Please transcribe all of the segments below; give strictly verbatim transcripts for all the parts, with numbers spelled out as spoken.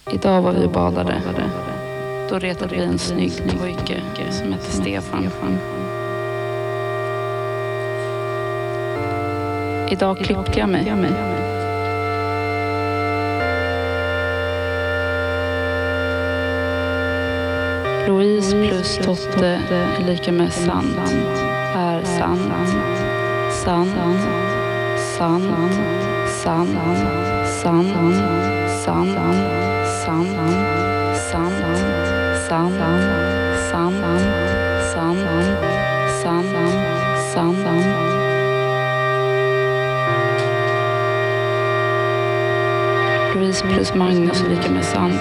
Idag var vi och badade. Då retade vi en snygg pojke som hette Stefan. Idag klippte jag mig. Louise plus Totte är lika med sant. Är sant. Sant. Sant. Sant. Sant. Sant. Sant. Sant. Sant. Sant. Sant. Sant. Sant. Louise plus Magnus är lika med sant.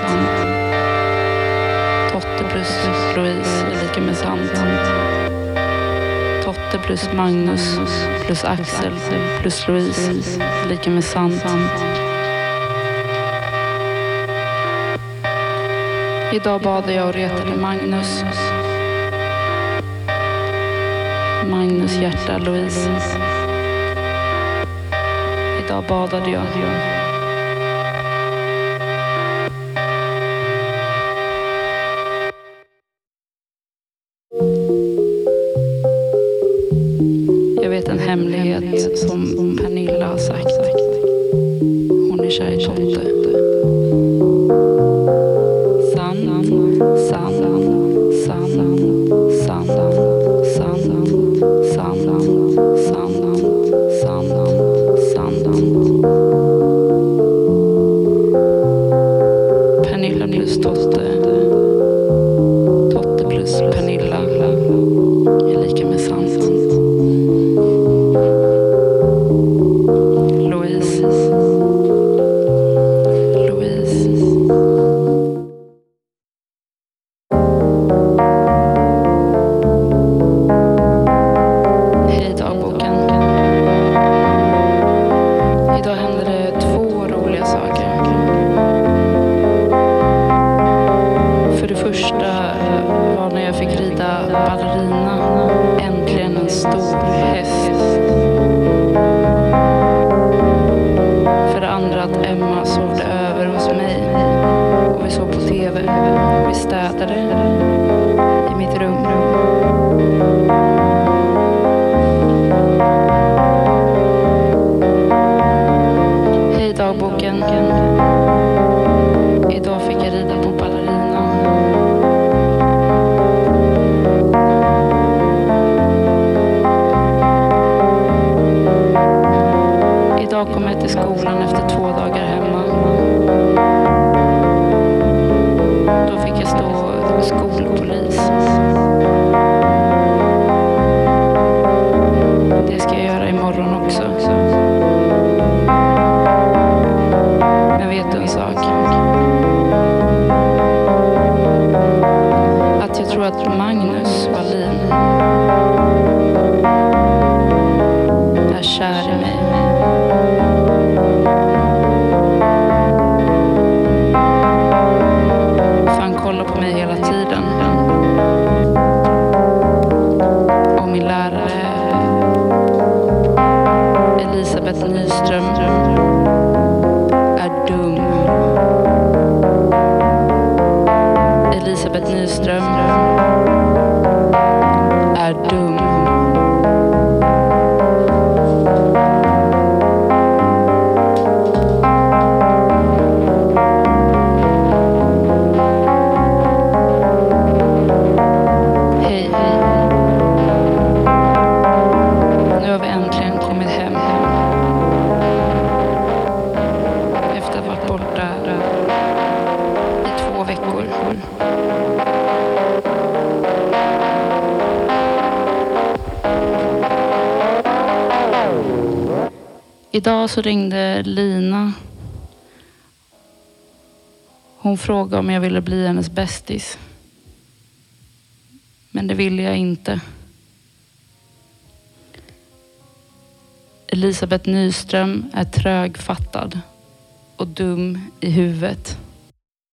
Totte plus Louise är lika med sant. Totte plus Magnus plus Axel plus Louise är lika med sant. Idag badade jag och retade Magnus. Magnus hjärta Louise. Idag badade jag. Jag vet en hemlighet som Pernilla har sagt. Hon är kär i Totte. Sant, sant, sant, sant, sant, sant, sant, sant, sant. Pernilla plus Totte. Totte plus Pernilla är lika med sant. Louise. Louise. Hej dagboken. Idag hände det två roliga saker. För det första var när jag fick rida ballerina. Äntligen en stor häst. För det andra att Emma sovde över hos mig. Och vi såg på tv. Vi städade i mitt rum. Hej dagboken. Idag fick jag rida på ballerina. Idag kom jag till skolan efter två dagar hemma. Då fick jag stå skolpolis. Det ska jag göra imorgon också. Men vet du en sak? Att jag tror att Magnus Wallin är kär i mig. För han kollar på mig hela tiden. Och min lärare Elisabeth Nyström är dum. Elisabeth Nyström är dum. Hej. Nu har vi äntligen kommit hem. Efter att ha varit borta i två veckor. Idag så ringde Lina. Hon frågade om jag ville bli hennes bästis. Men det ville jag inte. Elisabeth Nyström är trögfattad och dum i huvudet.